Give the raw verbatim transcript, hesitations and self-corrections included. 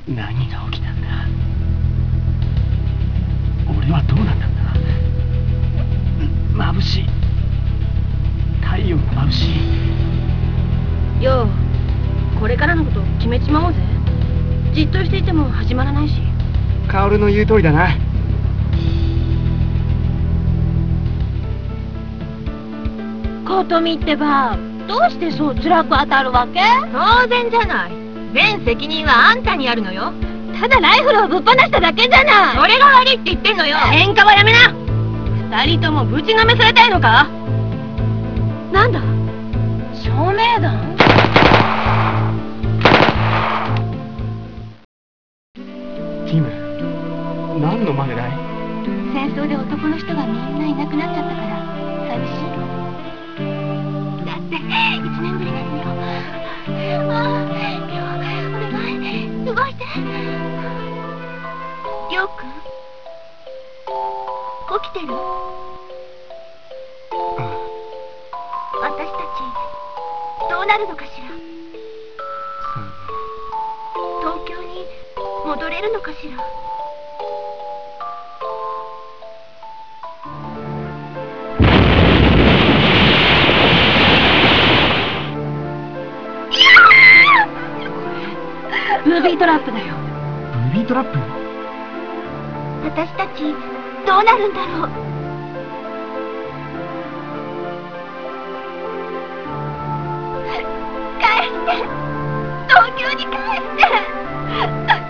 何が起きたんだ。俺はどうなったんだ。眩しい。太陽が眩しい。よう、これからのこと決めちまおうぜ。じっとしていても始まらないし。 薫の言う通りだな。 琴美ってば、どうしてそう辛く当たるわけ？当然じゃない。全責任はあんたにあるのよ。ただライフルをぶっ放しただけじゃない。それが悪いって言ってんのよ。喧嘩はやめな。二人ともぶちのめされたいのか？なんだ？照明弾？ ティム、何の真似だい？ 戦争で男の人がみんないなくなっちゃったから寂しいの。だって一年ぶりなのよ。ああ、りょう、お願い、動いて。りょうくん、起きてる？ ああ。 私たちどうなるのかしら。 さあ。 東京に戻れるのかしら。ブービートラップだよ。 ブービートラップ？ 私たちどうなるんだろう。帰って、東京に帰って。